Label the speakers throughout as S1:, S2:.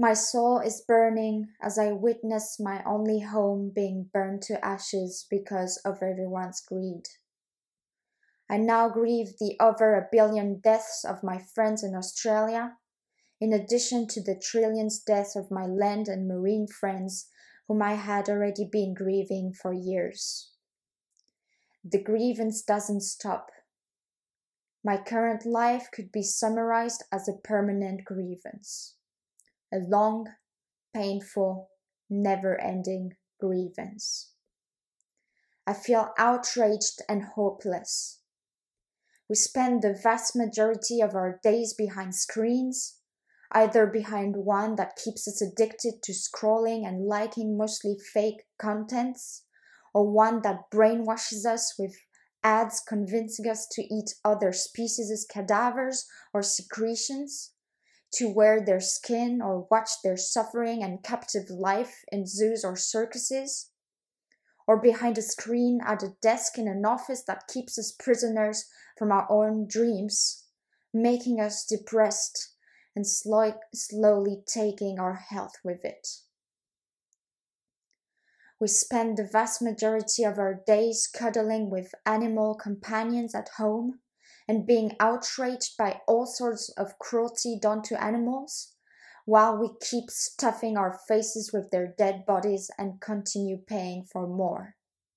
S1: My soul is burning as I witness my only home being burned to ashes because of everyone's greed. I now grieve the over 1 billion deaths of my friends in Australia, in addition to the trillions deaths of my land and marine friends whom I had already been grieving for years. The grievance doesn't stop. My current life could be summarized as a permanent grievance. A long, painful, never-ending grievance. I feel outraged and hopeless. We spend the vast majority of our days behind screens, either behind one that keeps us addicted to scrolling and liking mostly fake contents, or one that brainwashes us with ads convincing us to eat other species' cadavers or secretions, to wear their skin or watch their suffering and captive life in zoos or circuses, or behind a screen at a desk in an office that keeps us prisoners from our own dreams, making us depressed and slowly taking our health with it. We spend the vast majority of our days cuddling with animal companions at home and being outraged by all sorts of cruelty done to animals, while we keep stuffing our faces with their dead bodies and continue paying for more.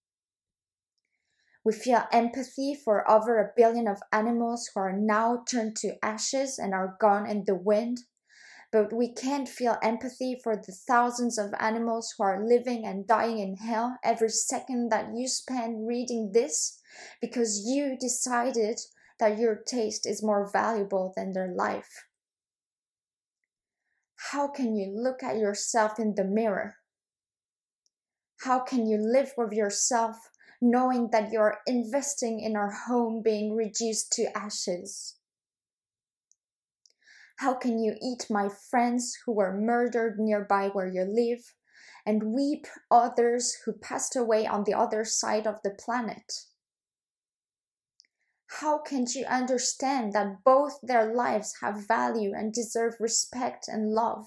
S1: We feel empathy for over 1 billion of animals who are now turned to ashes and are gone in the wind, but we can't feel empathy for the thousands of animals who are living and dying in hell every second that you spend reading this because you decided that your taste is more valuable than their life. How can you look at yourself in the mirror? How can you live with yourself knowing that you are investing in our home being reduced to ashes? How can you eat my friends who were murdered nearby where you live and weep others who passed away on the other side of the planet? How can't you understand that both their lives have value and deserve respect and love?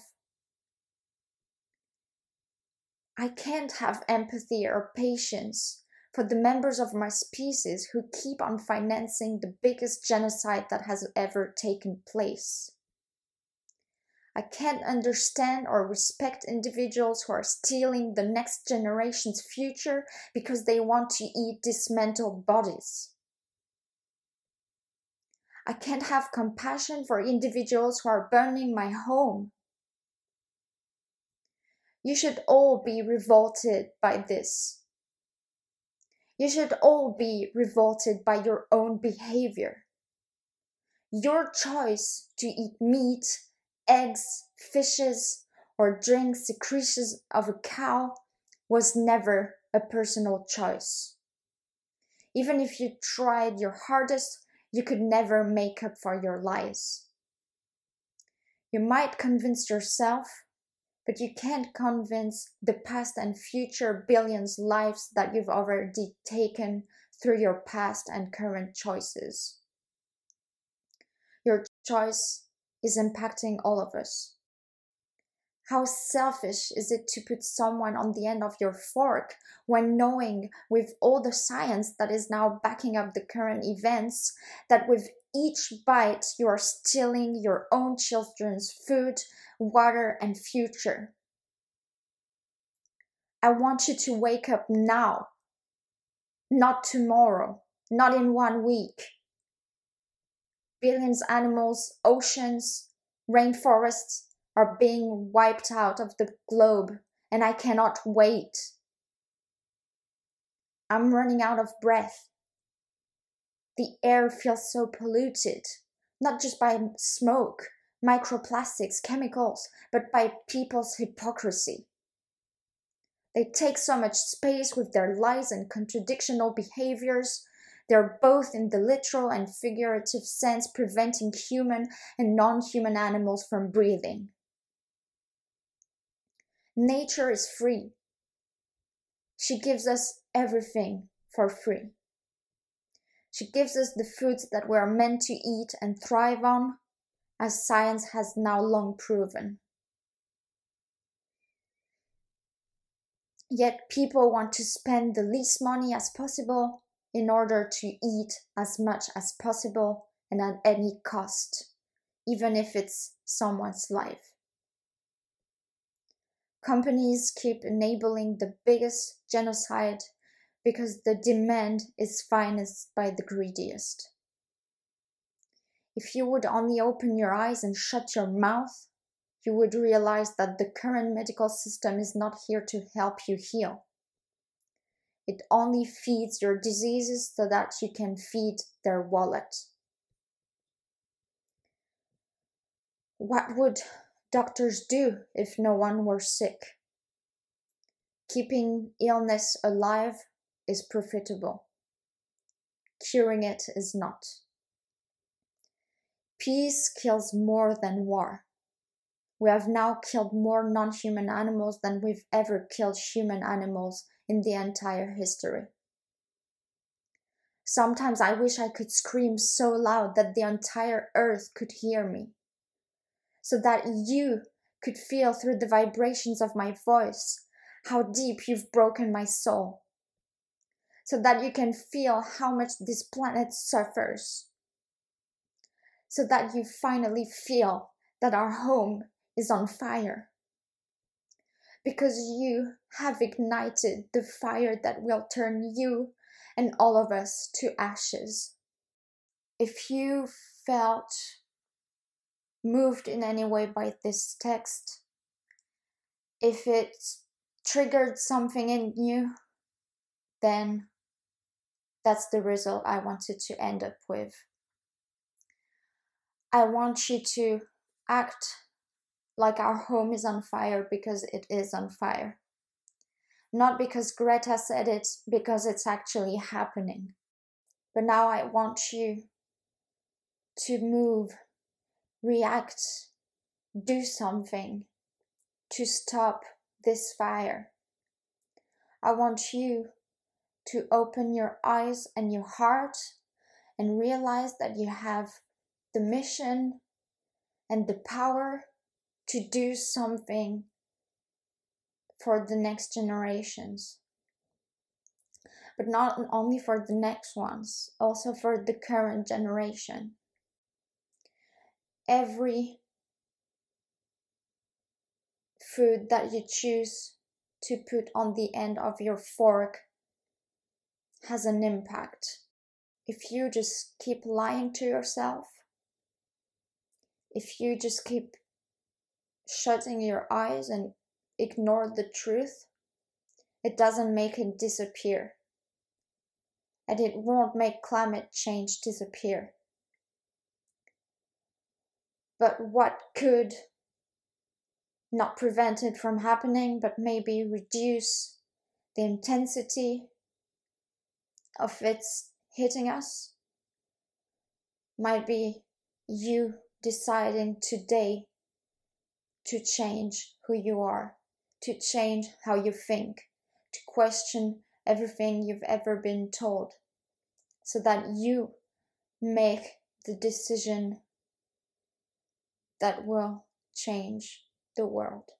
S1: I can't have empathy or patience for the members of my species who keep on financing the biggest genocide that has ever taken place. I can't understand or respect individuals who are stealing the next generation's future because they want to eat dismantled bodies. I can't have compassion for individuals who are burning my home. You should all be revolted by this. You should all be revolted by your own behavior. Your choice to eat meat, eggs, fishes, or drink secretions of a cow was never a personal choice. Even if you tried your hardest, you could never make up for your lies. You might convince yourself, but you can't convince the past and future billions lives that you've already taken through your past and current choices. Your choice is impacting all of us. How selfish is it to put someone on the end of your fork when knowing with all the science that is now backing up the current events that with each bite you are stealing your own children's food, water, and future? I want you to wake up now, not tomorrow, not in 1 week. Billions of animals, oceans, rainforests are being wiped out of the globe, and I cannot wait. I'm running out of breath. The air feels so polluted, not just by smoke, microplastics, chemicals, but by people's hypocrisy. They take so much space with their lies and contradictional behaviors. They're both in the literal and figurative sense preventing human and non-human animals from breathing. Nature is free. She gives us everything for free. She gives us the foods that we are meant to eat and thrive on, as science has now long proven. Yet people want to spend the least money as possible in order to eat as much as possible and at any cost, even if it's someone's life. Companies keep enabling the biggest genocide because the demand is financed by the greediest. If you would only open your eyes and shut your mouth, you would realize that the current medical system is not here to help you heal. It only feeds your diseases so that you can feed their wallet. What would doctors do if no one were sick? Keeping illness alive is profitable. Curing it is not. Peace kills more than war. We have now killed more non-human animals than we've ever killed human animals in the entire history. Sometimes I wish I could scream so loud that the entire earth could hear me, so that you could feel through the vibrations of my voice how deep you've broken my soul, so that you can feel how much this planet suffers, so that you finally feel that our home is on fire, because you have ignited the fire that will turn you and all of us to ashes. If you felt moved in any way by this text, if it triggered something in you, then that's the result I wanted to end up with. I want you to act like our home is on fire because it is on fire. Not because Greta said it, because it's actually happening. But now I want you to move, react, do something to stop this fire. I want you to open your eyes and your heart and realize that you have the mission and the power to do something for the next generations. But not only for the next ones, also for the current generation. Every food that you choose to put on the end of your fork has an impact. If you just keep lying to yourself, if you just keep shutting your eyes and ignore the truth, it doesn't make it disappear. And it won't make climate change disappear. But what could not prevent it from happening, but maybe reduce the intensity of its hitting us, might be you deciding today to change who you are, to change how you think, to question everything you've ever been told, so that you make the decision that will change the world.